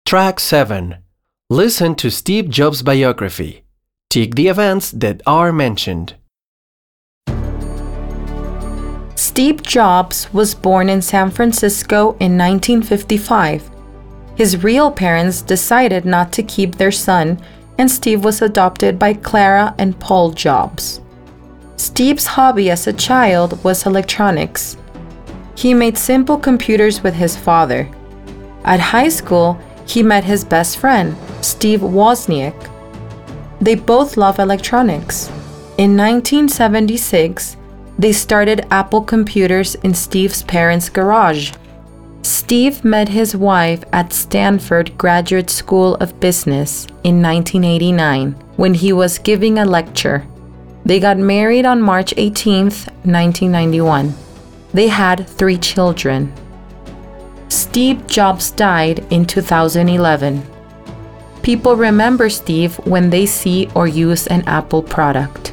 Track 7. Listen to Steve Jobs' biography. Tick the events that are mentioned. Steve Jobs was born in San Francisco in 1955. His real parents decided not to keep their son, and Steve was adopted by Clara and Paul Jobs. Steve's hobby as a child was electronics. He made simple computers with his father. At high school, he met his best friend, Steve Wozniak. They both love electronics. In 1976, they started Apple Computers in Steve's parents' garage. Steve met his wife at Stanford Graduate School of Business in 1989 when he was giving a lecture. They got married on March 18, 1991. They had 3 children. Steve Jobs died in 2011. People remember Steve when they see or use an Apple product.